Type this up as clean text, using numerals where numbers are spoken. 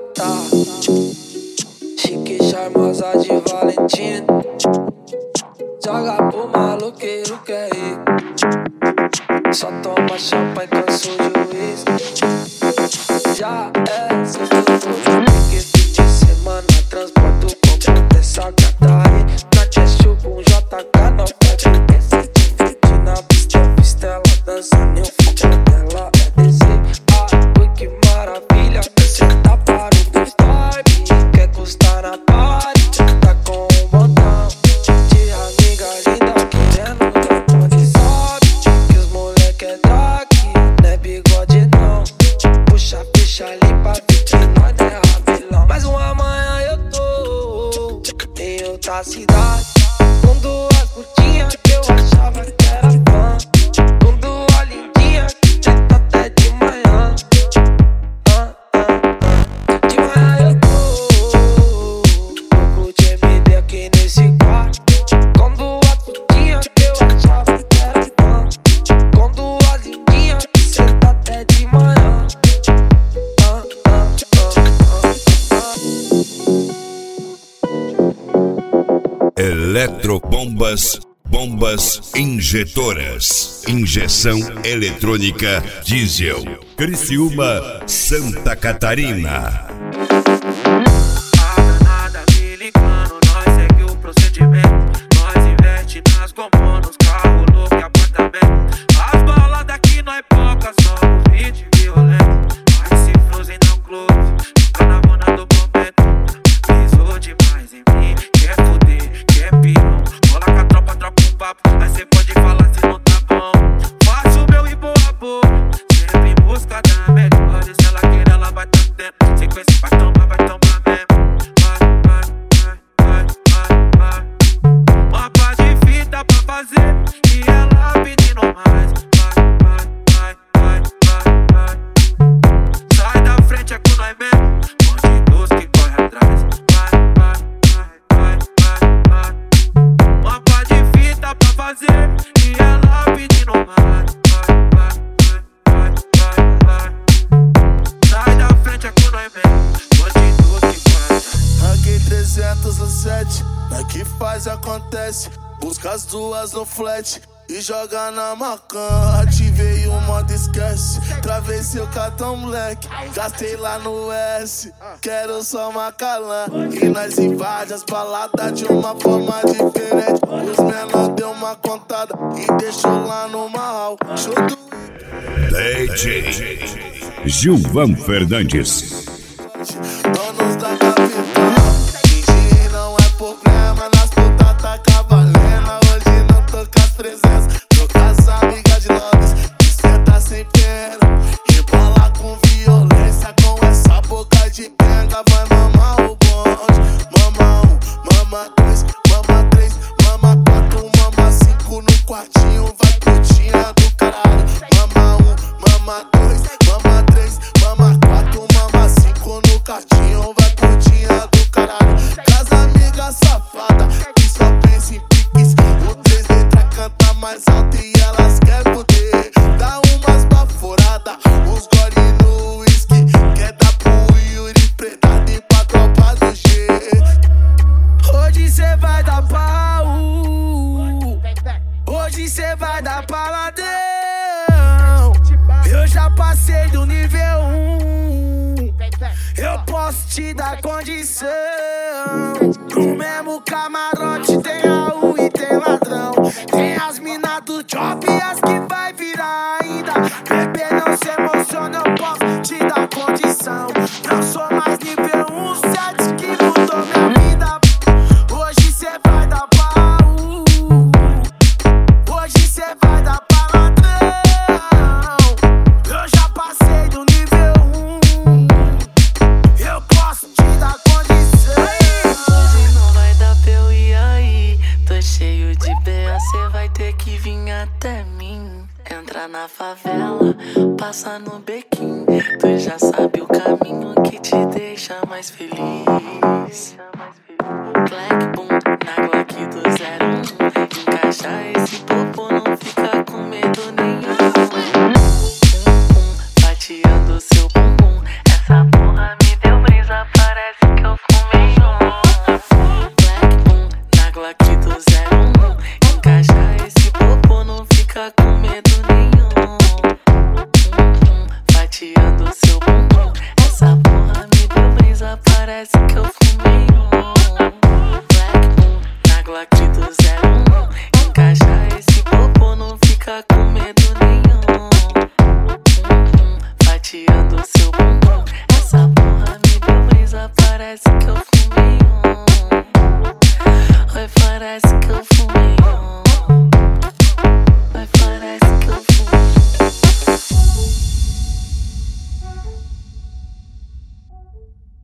gata, chique charmosa de Valentina. Joga pro maloqueiro que é rico, só toma champanhe, cansou de juiz. Já é seguro, porque fim de semana transporto o combo dessa gata aí. Na Cheshu com JK, não pede esse de na pista, eu visto ela dançando, eu fico dela é descer. Ui, que maravilha, você tá para o vibe, quer custar na party, tá com um montão de amiga linda querendo dar onde sobe, que os moleque é drag, não é bigode não. Puxa a ficha ali pra ver que nós não é rapelão. Mas uma amanhã eu tô em outra cidade, com duas putinhas que eu achava que era fã, com duas lindinhas que tenta até de manhã. De manhã eu tô curte MD aqui nesse quarto, com duas putinhas que eu achava que era fã, com duas lindinhas que tenta até de manhã. Eletrobombas, bombas injetoras, injeção eletrônica diesel, Criciúma, Santa Catarina. Nada me ligando, nós segue o procedimento. Nós investe nas gomas, nos carros loucos e apartamento. As balas daqui nós poucas, somos hit violento. Mas se frusem não close, fica na bona do momento. Pisou demais em mim, quer foder, quer pirão. Rola com a tropa, troca um papo, aí cê pode falar se não tá bom. Faço o meu e boa boa, sempre em busca da melhor. Se ela querer, ela vai tá tendo. Sequência vai tomar mesmo. Uma pá de fita pra fazer e ela pedindo mais. Sai da frente, é com nós mesmo. Bandidos que corre atrás. Uma pá de fita pra fazer e ela pedindo mais. Sai da frente, é com nós mesmo. Bandidos que corre atrás. Ranking 307, aqui faz acontece. Busca as duas no flat e joga na Macan. Ativei o modo esquece, travessei o cartão moleque, gastei lá no S, quero só Macalã. E nós invade as baladas de uma forma diferente. Os menor deu uma contada e deixou lá no mal. Show do DJ Gilvan Fernandes. donos da capital. Fingir não é problema, nas putas tá cavalendo. Hoje não tô com as presenças, tô com as amigas de Londres. Esquenta sem pena, rebola com violência. Com essa boca de penga vai mamar o bonde. Mama 1, mama 2, mama 3, mama 4, mama 5 no quartinho. Vai putinha do caralho. Mama 1, mama 2, mama 3, mama 4, mama 5 no quartinho. Vai putinha do caralho. Casa amiga safada que só pensa em piques. O 3 letras canta mais alto e elas querem poder. Dá umas baforadas, uns gole no whisky. Quer dar pro Yuri Predado e pra tropa do G. Hoje cê vai dar pau, hoje cê vai dar paladão. Eu já passei do nível 1, eu posso te dar condição. No mesmo camarote tem Raul e tem ladrão. Tem as minas do job e as que vai virar ainda. Bebê, não se emociona, eu posso te dar condição. Não sou mais nível 1, 7 que mudou minha vida. Hoje cê vai dar pau, hoje cê vai dar paladrão. Eu já passei do nível 1, eu posso te dar condição. Hoje não vai dar pra eu ir aí. Tô cheio de BA, cê vai ter que vir até mim. Entra na favela, passa no bequim. Tu já sabe o caminho que te deixa mais feliz. Black Boom, na Glock do 01. Encaixa esse popo, não fica com medo nenhum. Fatiando seu bumbum, essa porra me deu brisa. parece